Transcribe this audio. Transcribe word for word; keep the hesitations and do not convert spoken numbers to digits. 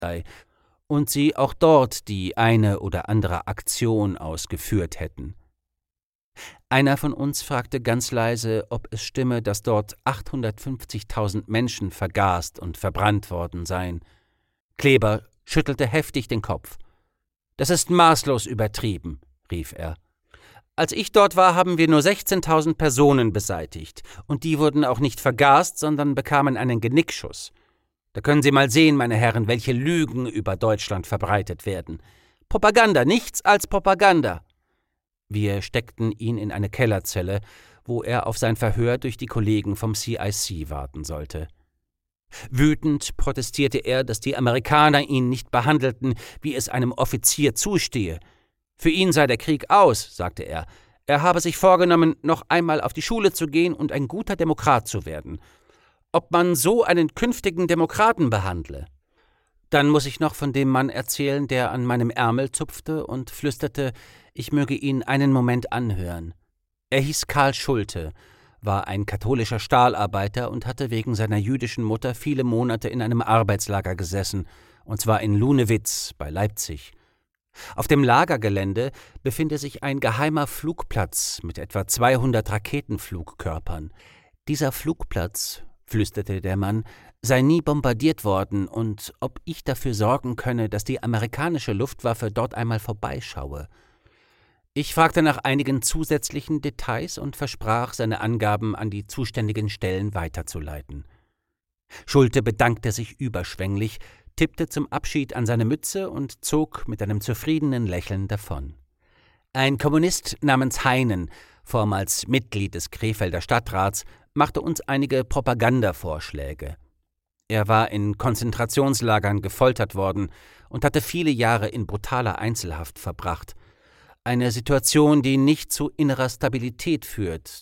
sei und sie auch dort die eine oder andere Aktion ausgeführt hätten. Einer von uns fragte ganz leise, ob es stimme, dass dort achthundertfünfzigtausend Menschen vergast und verbrannt worden seien. Kleber schüttelte heftig den Kopf. »Das ist maßlos übertrieben«, rief er. »Als ich dort war, haben wir nur sechzehntausend Personen beseitigt, und die wurden auch nicht vergast, sondern bekamen einen Genickschuss. Da können Sie mal sehen, meine Herren, welche Lügen über Deutschland verbreitet werden. Propaganda, nichts als Propaganda.« Wir steckten ihn in eine Kellerzelle, wo er auf sein Verhör durch die Kollegen vom C I C warten sollte. Wütend protestierte er, dass die Amerikaner ihn nicht behandelten, wie es einem Offizier zustehe. Für ihn sei der Krieg aus, sagte er. Er habe sich vorgenommen, noch einmal auf die Schule zu gehen und ein guter Demokrat zu werden. Ob man so einen künftigen Demokraten behandle? Dann muss ich noch von dem Mann erzählen, der an meinem Ärmel zupfte und flüsterte, ich möge ihn einen Moment anhören. Er hieß Karl Schulte, war ein katholischer Stahlarbeiter und hatte wegen seiner jüdischen Mutter viele Monate in einem Arbeitslager gesessen, und zwar in Lunewitz bei Leipzig. Auf dem Lagergelände befinde sich ein geheimer Flugplatz mit etwa zweihundert Raketenflugkörpern. Dieser Flugplatz, flüsterte der Mann, sei nie bombardiert worden und ob ich dafür sorgen könne, dass die amerikanische Luftwaffe dort einmal vorbeischaue. Ich fragte nach einigen zusätzlichen Details und versprach, seine Angaben an die zuständigen Stellen weiterzuleiten. Schulte bedankte sich überschwänglich, tippte zum Abschied an seine Mütze und zog mit einem zufriedenen Lächeln davon. Ein Kommunist namens Heinen, vormals Mitglied des Krefelder Stadtrats, machte uns einige Propagandavorschläge. Er war in Konzentrationslagern gefoltert worden und hatte viele Jahre in brutaler Einzelhaft verbracht. Eine Situation, die nicht zu innerer Stabilität führt,